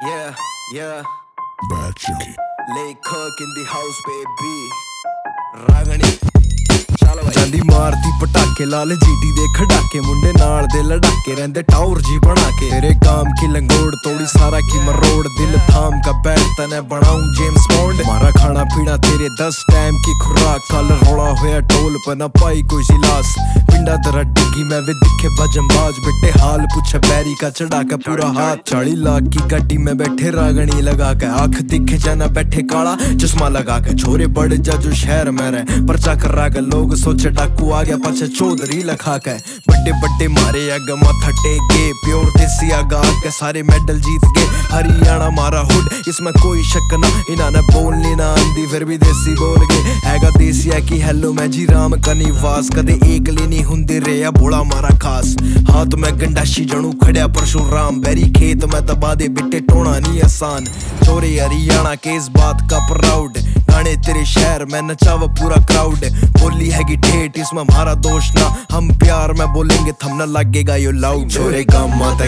Yeah, yeah. Bad Junkie. Lay cook in the house, baby. Ragani. ਜਾਂਦੀ ਮਾਰਦੀ ਪਟਾਕੇ ਲਾਲ GT ਦੇ ਖੜਾਕੇ ਮੁੰਡੇ ਨਾਲ ਦੇ ਲੜਾਕੇ ਰਹਿੰਦੇ ਟਾਉਰ ਜੀ ਬਣਾ ਕੇ तेरे काम की लंगोड़ तोड़ी सारा की मरोड़ दिल थाम का बैठ तने बनाऊं जेम्स बॉन्ड मारा खाना पीना तेरे 10 टाइम की खुराक कल रोड़ा होया टोल पर ना पाई कोई जिलास पिंडा दरा डिगी मैं वे दिखे भजनबाज बेटे हाल पूछे बैरी का चढ़ा के पूरा हाथ 40 लाख की गड्डी में बैठे रागनी लगा के आंख दिखे जाना बैठे काला चश्मा लगा के छोरे बड़े जा जो शहर में रहे परचा कर रहा के लोग सोचे डाकू आ गया पाछे चौधरी लखा के बड़े बड़े मारे अग माथा टेक गए प्योर देसी आगा के सारे मेडल जीत गए हरियाणा मारा हुड इसमें कोई शक ना इन्होंने बोलनी ना आंदी फिर भी देसी बोल गए हैगा देसिया की हेलो मैं जी राम का निवास कदे एक लेनी हुंदे रेया भोला मारा खास हाथ में गंडाशी जणू खड़िया परशुराम बैरी खेत में दबा दे बिट्टे टोना नहीं आसान चोरे हरियाणा के इस बात का प्राउड गाने तेरे शहर में नचावा पूरा क्राउड बोली हैगी ठेठ इसमें हमारा दोष ना हम प्यार में बोलेंगे थम न लगेगा यो लाउड छोरे गम माता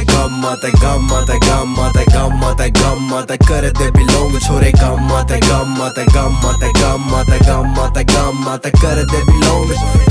कर दे बिलोंग छोरे गम माता कर दे बिलोंग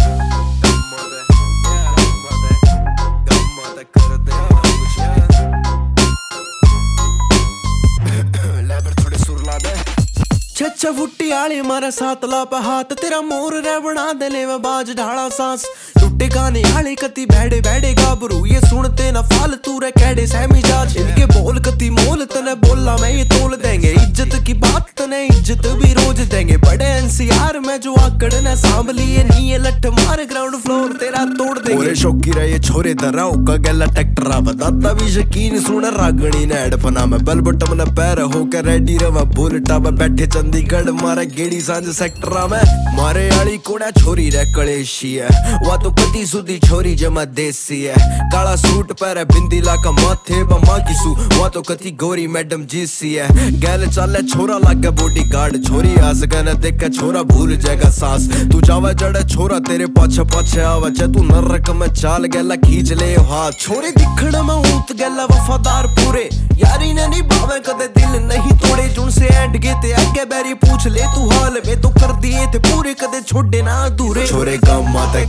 छच्चा फुट्टी आले मारा सात लाप हाथ तेरा मोर रे बना दे ले बाज ढाला सांस टूटे गाने आले कति बैठे बैठे गाबरू ये सुनते ना फालतू रे कैडे सहमी जाज इनके बोल कति मोल तने बोला मैं ये तोल देंगे इज्जत की बात तने इज्जत भी रोज देंगे बड़े एनसीआर में जो आकड़ ने सांभ लिए नी ये लठ मार ग्राउंड फ्लोर तेरा तोड़ देंगे ओरे शौकी रहे छोरे दराओ का गला ट्रैक्टरा बताता भी यकीन सुन रागणी ने हेडफोना में बल बटम न पैर होकर रेडी रवा बुलेटा में बैठे चंडीगढ़ मारे गेड़ी सांझ सेक्टरा में मारे आली कोड़ा छोरी रे कलेशी है वा तो कति सुधी छोरी जमा देसी है काला सूट पर बिंदी लाका माथे बम्मा किसू वा तो कति गोरी मैडम जीसी है गैल चाले छोरा लागे बॉडी गार्ड छोरी आस गन देख छोरा भूल जाएगा सांस तू जावा जड़े छोरा तेरे पाछे पाछे आवा चे तू नरक में चाल गैला खींच ले हाथ छोरे दिखण में ऊत गैला वफादार पूरे यारी ने नहीं भावे कदे दिल नहीं तोड़े जुन से एंड गए ते आगे बैरी पूछ ले तू हाल में तो कर दिए थे पूरे कदे छोड़े ना अधूरे छोरे गम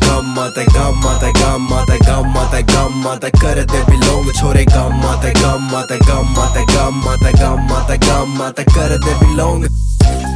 माता कर दे बिलोंग छोरे गम माता कर दे बिलोंग